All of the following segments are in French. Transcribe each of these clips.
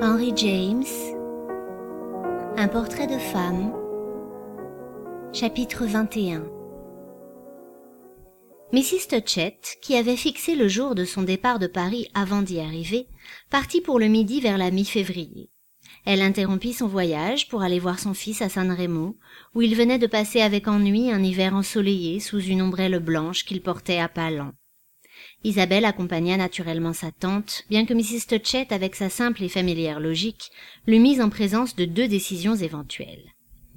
Henry James, un portrait de femme, chapitre 21. Mrs. Touchett, qui avait fixé le jour de son départ de Paris avant d'y arriver, partit pour le midi vers la mi-février. Elle interrompit son voyage pour aller voir son fils à San Remo, où il venait de passer avec ennui un hiver ensoleillé sous une ombrelle blanche qu'il portait à pas lents. Isabelle accompagna naturellement sa tante, bien que Mrs. Touchett, avec sa simple et familière logique, l'eût mise en présence de deux décisions éventuelles.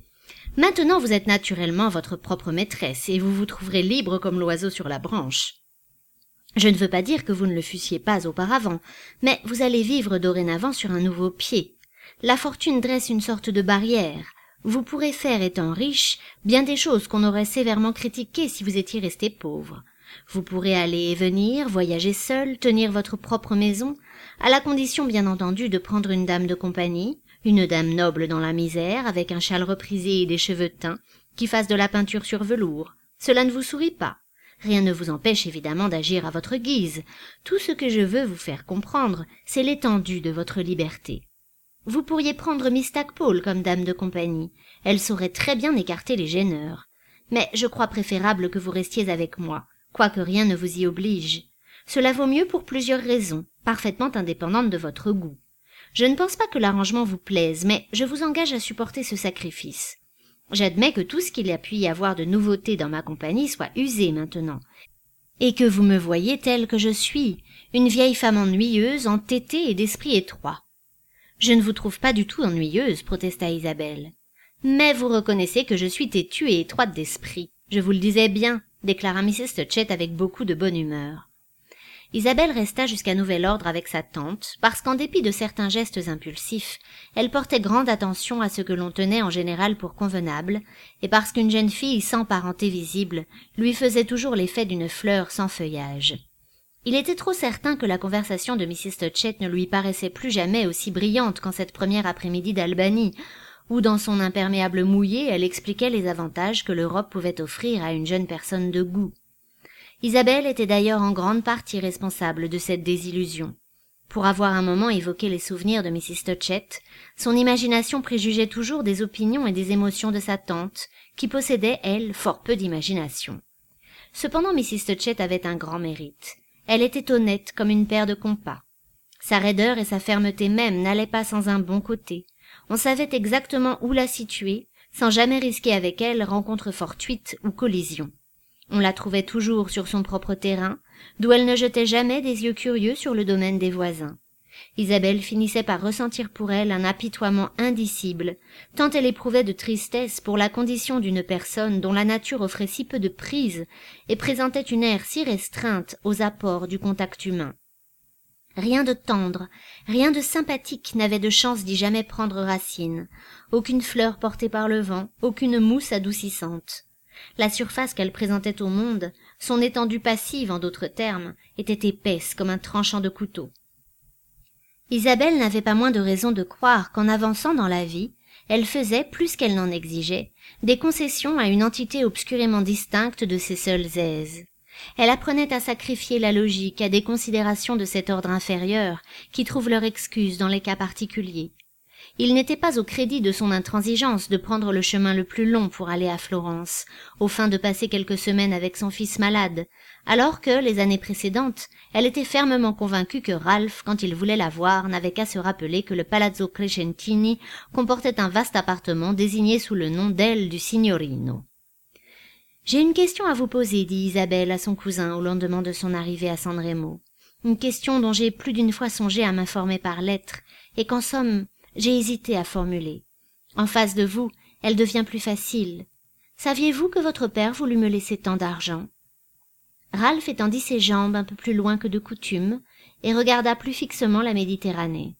« Maintenant vous êtes naturellement votre propre maîtresse, et vous vous trouverez libre comme l'oiseau sur la branche. Je ne veux pas dire que vous ne le fussiez pas auparavant, mais vous allez vivre dorénavant sur un nouveau pied. La fortune dresse une sorte de barrière. Vous pourrez faire, étant riche, bien des choses qu'on aurait sévèrement critiquées si vous étiez resté pauvre. Vous pourrez aller et venir, voyager seul, tenir votre propre maison, à la condition bien entendu de prendre une dame de compagnie, une dame noble dans la misère, avec un châle reprisé et des cheveux teints, qui fasse de la peinture sur velours. Cela ne vous sourit pas. Rien ne vous empêche évidemment d'agir à votre guise. Tout ce que je veux vous faire comprendre, c'est l'étendue de votre liberté. Vous pourriez prendre Miss Stackpole comme dame de compagnie. Elle saurait très bien écarter les gêneurs. Mais je crois préférable que vous restiez avec moi, quoique rien ne vous y oblige. Cela vaut mieux pour plusieurs raisons, parfaitement indépendantes de votre goût. Je ne pense pas que l'arrangement vous plaise, mais je vous engage à supporter ce sacrifice. J'admets que tout ce qu'il y a pu y avoir de nouveauté dans ma compagnie soit usé maintenant, et que vous me voyez telle que je suis, une vieille femme ennuyeuse, entêtée et d'esprit étroit. Je ne vous trouve pas du tout ennuyeuse, protesta Isabelle. Mais vous reconnaissez que je suis têtue et étroite d'esprit. Je vous le disais bien, déclara Mrs. Touchett avec beaucoup de bonne humeur. Isabelle resta jusqu'à nouvel ordre avec sa tante, parce qu'en dépit de certains gestes impulsifs, elle portait grande attention à ce que l'on tenait en général pour convenable, et parce qu'une jeune fille sans parenté visible lui faisait toujours l'effet d'une fleur sans feuillage. Il était trop certain que la conversation de Mrs. Touchett ne lui paraissait plus jamais aussi brillante qu'en cette première après-midi d'Albanie, où dans son imperméable mouillé elle expliquait les avantages que l'Europe pouvait offrir à une jeune personne de goût. Isabelle était d'ailleurs en grande partie responsable de cette désillusion. Pour avoir un moment évoqué les souvenirs de Mrs. Touchett, son imagination préjugeait toujours des opinions et des émotions de sa tante, qui possédait, elle, fort peu d'imagination. Cependant Mrs. Touchett avait un grand mérite. Elle était honnête comme une paire de compas. Sa raideur et sa fermeté même n'allaient pas sans un bon côté. On savait exactement où la situer, sans jamais risquer avec elle rencontre fortuite ou collision. On la trouvait toujours sur son propre terrain, d'où elle ne jetait jamais des yeux curieux sur le domaine des voisins. Isabelle finissait par ressentir pour elle un apitoiement indicible, tant elle éprouvait de tristesse pour la condition d'une personne dont la nature offrait si peu de prise et présentait une ère si restreinte aux apports du contact humain. Rien de tendre, rien de sympathique n'avait de chance d'y jamais prendre racine, aucune fleur portée par le vent, aucune mousse adoucissante. La surface qu'elle présentait au monde, son étendue passive en d'autres termes, était épaisse comme un tranchant de couteau. Isabelle n'avait pas moins de raison de croire qu'en avançant dans la vie, elle faisait, plus qu'elle n'en exigeait, des concessions à une entité obscurément distincte de ses seules aises. Elle apprenait à sacrifier la logique à des considérations de cet ordre inférieur qui trouvent leur excuse dans les cas particuliers. Il n'était pas au crédit de son intransigeance de prendre le chemin le plus long pour aller à Florence, au fin de passer quelques semaines avec son fils malade, alors que, les années précédentes, elle était fermement convaincue que Ralph, quand il voulait la voir, n'avait qu'à se rappeler que le Palazzo Crescentini comportait un vaste appartement désigné sous le nom d'aile du Signorino. « J'ai une question à vous poser, dit Isabelle à son cousin au lendemain de son arrivée à San Remo. Une question dont j'ai plus d'une fois songé à m'informer par lettre, et qu'en somme, j'ai hésité à formuler. En face de vous, elle devient plus facile. Saviez-vous que votre père voulut me laisser tant d'argent ?» Ralph étendit ses jambes un peu plus loin que de coutume et regarda plus fixement la Méditerranée.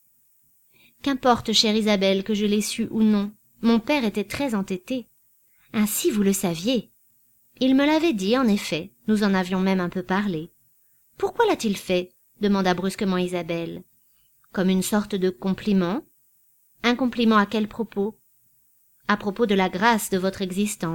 « Qu'importe, chère Isabelle, que je l'ai su ou non, mon père était très entêté. »« Ainsi vous le saviez ?» ?»« Il me l'avait dit, en effet, nous en avions même un peu parlé. »« Pourquoi l'a-t-il fait ?» demanda brusquement Isabelle. « Comme une sorte de compliment. » « Un compliment à quel propos ? » ?»« À propos de la grâce de votre existence. »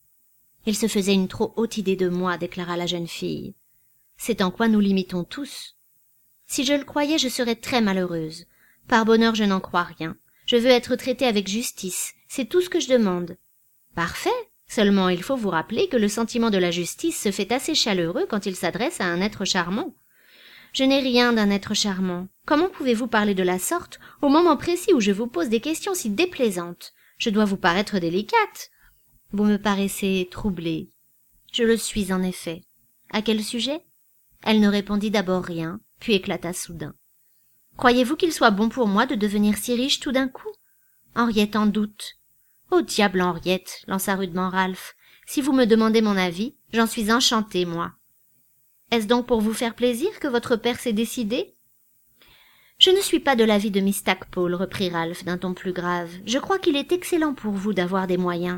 « Il se faisait une trop haute idée de moi, déclara la jeune fille. « C'est en quoi nous l'imitons tous. Si je le croyais, je serais très malheureuse. Par bonheur, je n'en crois rien. Je veux être traité avec justice, c'est tout ce que je demande. Parfait. Seulement il faut vous rappeler que le sentiment de la justice se fait assez chaleureux quand il s'adresse à un être charmant. Je n'ai rien d'un être charmant. Comment pouvez-vous parler de la sorte au moment précis où je vous pose des questions si déplaisantes? Je dois vous paraître délicate. Vous me paraissez troublée. Je le suis en effet. À quel sujet? Elle ne répondit d'abord rien, puis éclata soudain. Croyez-vous qu'il soit bon pour moi de devenir si riche tout d'un coup? Henriette en doute. Au diable, Henriette, lança rudement Ralph. Si vous me demandez mon avis, j'en suis enchanté, moi. Est-ce donc pour vous faire plaisir que votre père s'est décidé? Je ne suis pas de l'avis de Miss Stackpole, reprit Ralph d'un ton plus grave. Je crois qu'il est excellent pour vous d'avoir des moyens.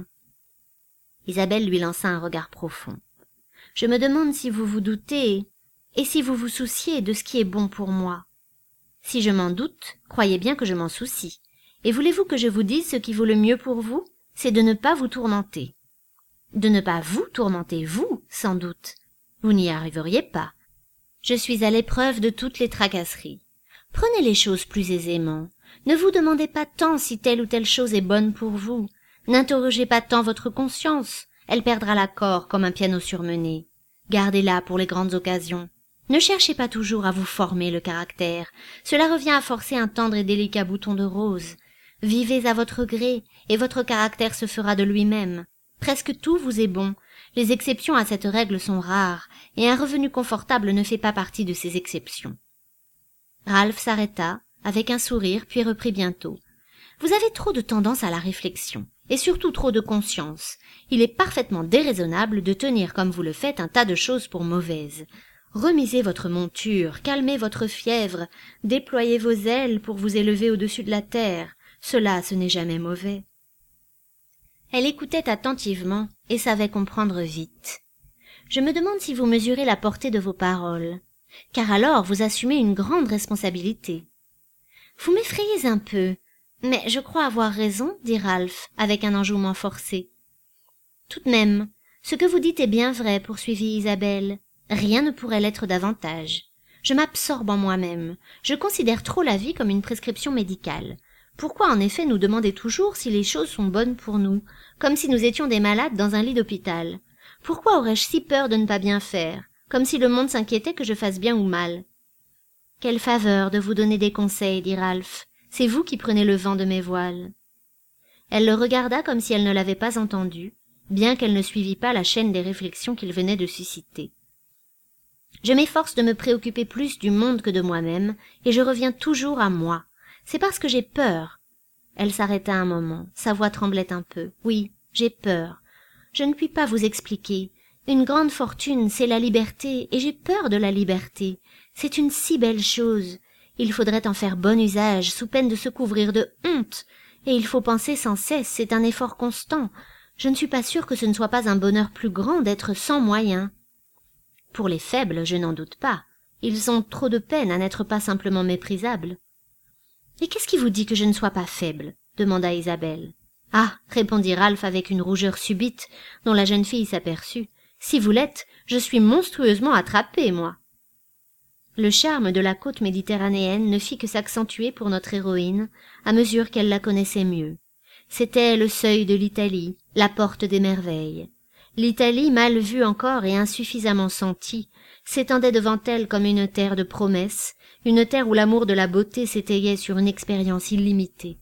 Isabelle lui lança un regard profond. Je me demande si vous vous doutez, et si vous vous souciez de ce qui est bon pour moi. Si je m'en doute, croyez bien que je m'en soucie. Et voulez-vous que je vous dise ce qui vaut le mieux pour vous? C'est de ne pas vous tourmenter. De ne pas vous tourmenter, vous, sans doute. Vous n'y arriveriez pas. Je suis à l'épreuve de toutes les tracasseries. Prenez les choses plus aisément. Ne vous demandez pas tant si telle ou telle chose est bonne pour vous. N'interrogez pas tant votre conscience. Elle perdra l'accord comme un piano surmené. Gardez-la pour les grandes occasions. Ne cherchez pas toujours à vous former le caractère. Cela revient à forcer un tendre et délicat bouton de rose. Vivez à votre gré, et votre caractère se fera de lui-même. Presque tout vous est bon. Les exceptions à cette règle sont rares, et un revenu confortable ne fait pas partie de ces exceptions. Ralph s'arrêta, avec un sourire, puis reprit bientôt. Vous avez trop de tendance à la réflexion, et surtout trop de conscience. Il est parfaitement déraisonnable de tenir comme vous le faites un tas de choses pour mauvaises. Remisez votre monture, calmez votre fièvre, déployez vos ailes pour vous élever au-dessus de la terre. Cela, ce n'est jamais mauvais. Elle écoutait attentivement et savait comprendre vite. Je me demande si vous mesurez la portée de vos paroles, car alors vous assumez une grande responsabilité. Vous m'effrayez un peu, mais je crois avoir raison, dit Ralph, avec un enjouement forcé. Tout de même, ce que vous dites est bien vrai, poursuivit Isabelle. Rien ne pourrait l'être davantage. Je m'absorbe en moi-même. Je considère trop la vie comme une prescription médicale. Pourquoi en effet nous demander toujours si les choses sont bonnes pour nous, comme si nous étions des malades dans un lit d'hôpital? Pourquoi aurais-je si peur de ne pas bien faire, comme si le monde s'inquiétait que je fasse bien ou mal? Quelle faveur de vous donner des conseils, dit Ralph. C'est vous qui prenez le vent de mes voiles. Elle le regarda comme si elle ne l'avait pas entendu, bien qu'elle ne suivît pas la chaîne des réflexions qu'il venait de susciter. Je m'efforce de me préoccuper plus du monde que de moi-même, et je reviens toujours à moi. C'est parce que j'ai peur. Elle s'arrêta un moment, sa voix tremblait un peu. Oui, j'ai peur. Je ne puis pas vous expliquer. Une grande fortune, c'est la liberté, et j'ai peur de la liberté. C'est une si belle chose. Il faudrait en faire bon usage, sous peine de se couvrir de honte. Et il faut penser sans cesse, c'est un effort constant. Je ne suis pas sûre que ce ne soit pas un bonheur plus grand d'être sans moyens. Pour les faibles, je n'en doute pas. Ils ont trop de peine à n'être pas simplement méprisables. Et qu'est-ce qui vous dit que je ne sois pas faible? Demanda Isabelle. Ah, répondit Ralph avec une rougeur subite, dont la jeune fille s'aperçut. Si vous l'êtes, je suis monstrueusement attrapée, moi. Le charme de la côte méditerranéenne ne fit que s'accentuer pour notre héroïne, à mesure qu'elle la connaissait mieux. C'était le seuil de l'Italie, la porte des merveilles. L'Italie, mal vue encore et insuffisamment sentie, s'étendait devant elle comme une terre de promesses, une terre où l'amour de la beauté s'étayait sur une expérience illimitée.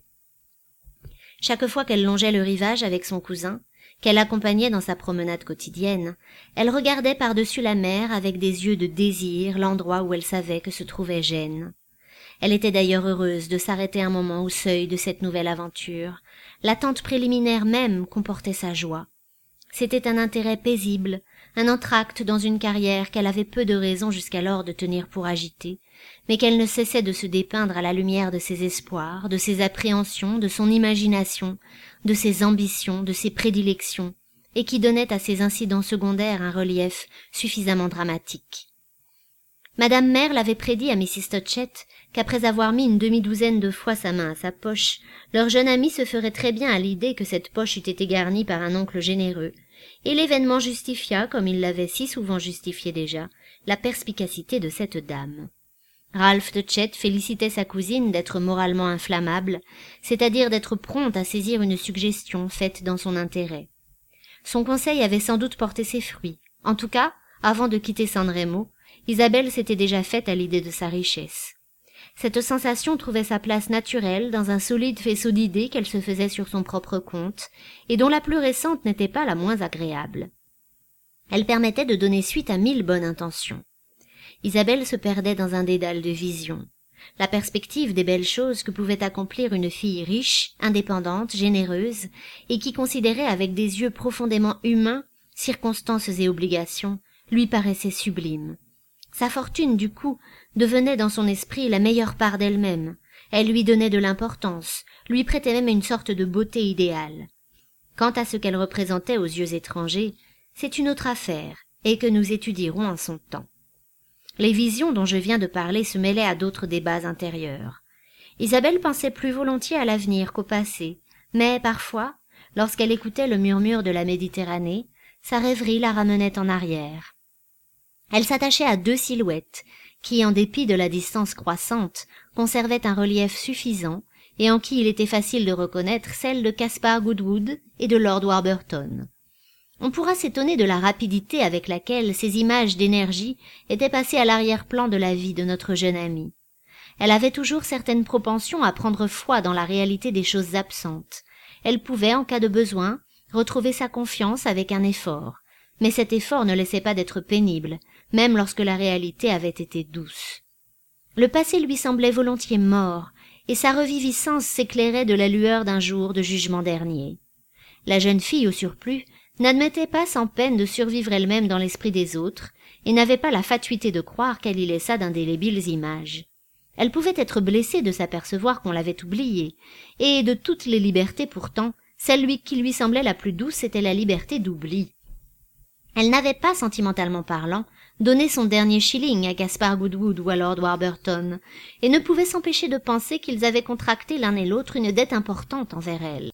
Chaque fois qu'elle longeait le rivage avec son cousin, qu'elle accompagnait dans sa promenade quotidienne, elle regardait par-dessus la mer avec des yeux de désir l'endroit où elle savait que se trouvait Gênes. Elle était d'ailleurs heureuse de s'arrêter un moment au seuil de cette nouvelle aventure. L'attente préliminaire même comportait sa joie. C'était un intérêt paisible, un entr'acte dans une carrière qu'elle avait peu de raison jusqu'alors de tenir pour agitée, mais qu'elle ne cessait de se dépeindre à la lumière de ses espoirs, de ses appréhensions, de son imagination, de ses ambitions, de ses prédilections, et qui donnait à ces incidents secondaires un relief suffisamment dramatique. Madame Merle avait prédit à Mrs. Touchett qu'après avoir mis une demi-douzaine de fois sa main à sa poche, leur jeune amie se ferait très bien à l'idée que cette poche eût été garnie par un oncle généreux, et l'événement justifia, comme il l'avait si souvent justifié déjà, la perspicacité de cette dame. Ralph Touchett félicitait sa cousine d'être moralement inflammable, c'est-à-dire d'être prompte à saisir une suggestion faite dans son intérêt. Son conseil avait sans doute porté ses fruits. En tout cas, avant de quitter San Remo, Isabelle s'était déjà faite à l'idée de sa richesse. Cette sensation trouvait sa place naturelle dans un solide faisceau d'idées qu'elle se faisait sur son propre compte, et dont la plus récente n'était pas la moins agréable. Elle permettait de donner suite à 1000 bonnes intentions. Isabelle se perdait dans un dédale de visions. La perspective des belles choses que pouvait accomplir une fille riche, indépendante, généreuse, et qui considérait avec des yeux profondément humains circonstances et obligations, lui paraissait sublime. Sa fortune, du coup, devenait dans son esprit la meilleure part d'elle-même. Elle lui donnait de l'importance, lui prêtait même une sorte de beauté idéale. Quant à ce qu'elle représentait aux yeux étrangers, c'est une autre affaire, et que nous étudierons en son temps. Les visions dont je viens de parler se mêlaient à d'autres débats intérieurs. Isabelle pensait plus volontiers à l'avenir qu'au passé, mais parfois, lorsqu'elle écoutait le murmure de la Méditerranée, sa rêverie la ramenait en arrière. Elle s'attachait à 2 silhouettes, qui, en dépit de la distance croissante, conservaient un relief suffisant, et en qui il était facile de reconnaître celle de Caspar Goodwood et de Lord Warburton. On pourra s'étonner de la rapidité avec laquelle ces images d'énergie étaient passées à l'arrière-plan de la vie de notre jeune amie. Elle avait toujours certaines propensions à prendre foi dans la réalité des choses absentes. Elle pouvait, en cas de besoin, retrouver sa confiance avec un effort, mais cet effort ne laissait pas d'être pénible, même lorsque la réalité avait été douce. Le passé lui semblait volontiers mort, et sa reviviscence s'éclairait de la lueur d'un jour de jugement dernier. La jeune fille, au surplus, n'admettait pas sans peine de survivre elle-même dans l'esprit des autres, et n'avait pas la fatuité de croire qu'elle y laissât d'indélébiles images. Elle pouvait être blessée de s'apercevoir qu'on l'avait oubliée, et de toutes les libertés pourtant, celle qui lui semblait la plus douce était la liberté d'oubli. Elle n'avait pas, sentimentalement parlant, donné son dernier shilling à Caspar Goodwood ou à Lord Warburton, et ne pouvait s'empêcher de penser qu'ils avaient contracté l'un et l'autre une dette importante envers elle.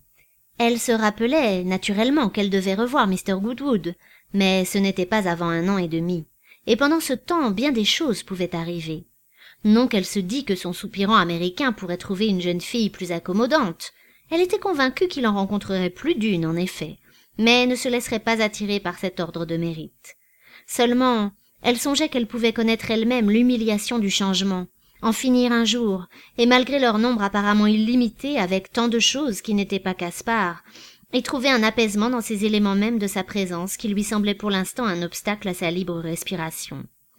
Elle se rappelait, naturellement, qu'elle devait revoir Mr. Goodwood, mais ce n'était pas avant 1 an et demi, et pendant ce temps bien des choses pouvaient arriver. Non qu'elle se dît que son soupirant américain pourrait trouver une jeune fille plus accommodante. Elle était convaincue qu'il en rencontrerait plus d'une, en effet, mais ne se laisserait pas attirer par cet ordre de mérite. Seulement, elle songeait qu'elle pouvait connaître elle-même l'humiliation du changement, en finir un jour, et malgré leur nombre apparemment illimité, avec tant de choses qui n'étaient pas Caspar, et trouver un apaisement dans ces éléments mêmes de sa présence qui lui semblait pour l'instant un obstacle à sa libre respiration.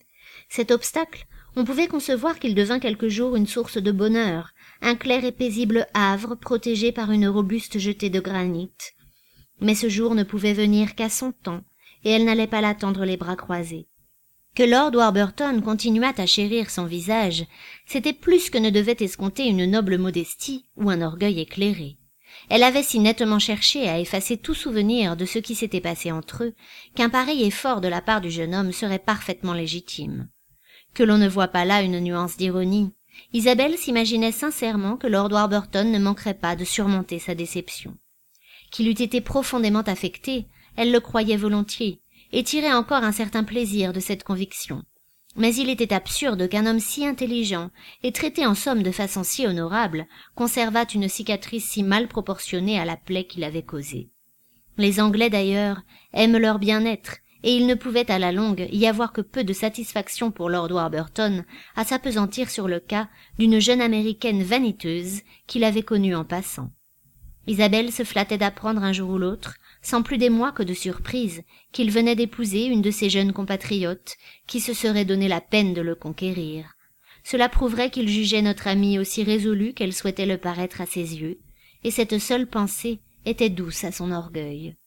Cet obstacle, on pouvait concevoir qu'il devint quelque jour une source de bonheur, un clair et paisible havre protégé par une robuste jetée de granit. Mais ce jour ne pouvait venir qu'à son temps, et elle n'allait pas l'attendre les bras croisés. Que Lord Warburton continuât à chérir son visage, c'était plus que ne devait escompter une noble modestie ou un orgueil éclairé. Elle avait si nettement cherché à effacer tout souvenir de ce qui s'était passé entre eux, qu'un pareil effort de la part du jeune homme serait parfaitement légitime. Que l'on ne voit pas là une nuance d'ironie. Isabelle s'imaginait sincèrement que Lord Warburton ne manquerait pas de surmonter sa déception. Qu'il eût été profondément affecté, elle le croyait volontiers, et tirait encore un certain plaisir de cette conviction. Mais il était absurde qu'un homme si intelligent, et traité en somme de façon si honorable, conservât une cicatrice si mal proportionnée à la plaie qu'il avait causée. Les Anglais, d'ailleurs, aiment leur bien-être, et il ne pouvait à la longue y avoir que peu de satisfaction pour Lord Warburton à s'appesantir sur le cas d'une jeune américaine vaniteuse qu'il avait connue en passant. Isabelle se flattait d'apprendre un jour ou l'autre, sans plus d'émoi que de surprise, qu'il venait d'épouser une de ses jeunes compatriotes, qui se serait donné la peine de le conquérir. Cela prouverait qu'il jugeait notre amie aussi résolue qu'elle souhaitait le paraître à ses yeux, et cette seule pensée était douce à son orgueil.